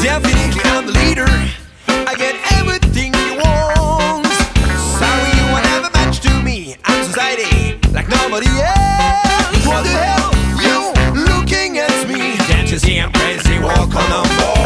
Definitely I'm the leader. I get everything you want. Sorry you were never matched to me. I'm society like nobody else. What the hell you looking at me? Can't you see I'm crazy? Walk on the board.